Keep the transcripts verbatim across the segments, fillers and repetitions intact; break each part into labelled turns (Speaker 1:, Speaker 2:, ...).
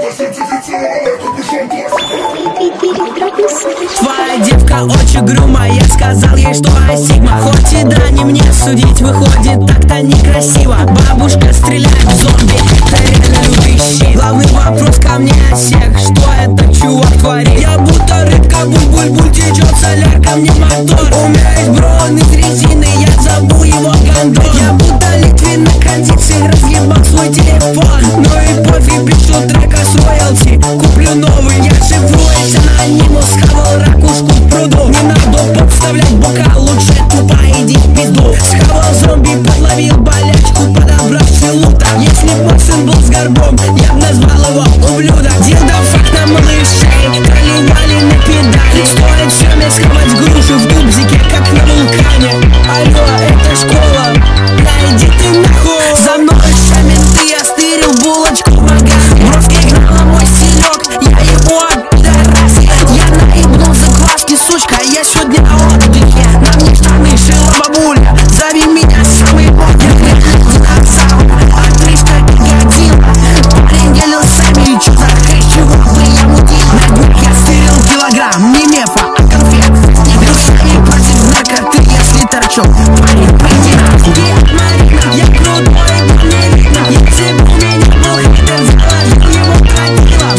Speaker 1: Твоя девка очень грума, я сказал ей, что асигма. Хоть и да, не мне судить, выходит так-то некрасиво. Бабушка стреляет в зомби, это реально лютый щит. Главный вопрос ко мне всех, что это чувак творит? Я будто рыбка, буль-буль-буль, течет солярка, мне мотор. У меня есть брон из резины, я зову его гондон. Я будто Литвин на кондиции, разъебал свой телефон. Ну и пофиг, пишу трека с роялти, куплю новый, я живу этим анонимус. Схавал ракушку в пруду, не надо подставлять бокал, лучше тупо иди в пизду. Схавал зомби, подловил болячку, подобрав шелута. Если б мой сын был с горбом, я б назвал его ублюдок. Дилда факт на малышей, тролливали на педали. Стоит всеми схавать грушу в тубзике, как на вулкане. Алло, это школа, найди ты нахуй. За мной шаменты, я стырил булочку в магазине. Броски гнала мой стилек, я его пидорас. Я наебнул закваски, сучка, я сегодня на отдыхе. На мне штаны шила бабуля, зови меня самый модный динозавр. Отрыжка годила, парень делил сами, и чё за хэш, чего бы я мудил. На днях я стырил килограмм, не мефа, а конфет. Вирусами против наркоты, если торчу. Парень, пойди нахуй, Марина, я крутой, но не видно. Если бы у меня был хейтер, заложил его кротила.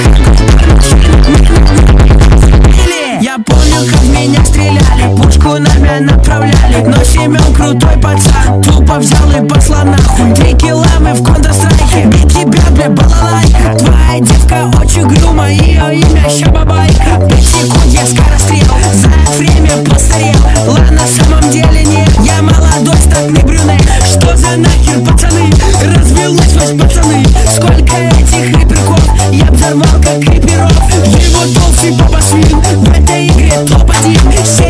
Speaker 1: Я понял, как в меня стреляли, пушку на меня направляли. Но Семен крутой пацан, тупо взял и посла нахуй. Три килла мы в контрстрайке, бей тебя, бля, балалайка. Твоя девка очень грума, ее имя Щабабайка. Пять секунд я скорострел, за время постарел. Ладно, на самом деле нет, я молодой статный брюнет. Что за нахер, пацаны, развелось вас, пацаны. Сколько этих рэперков, я взорвал как криперов. Его толстый папа свин, в этой игре топ один.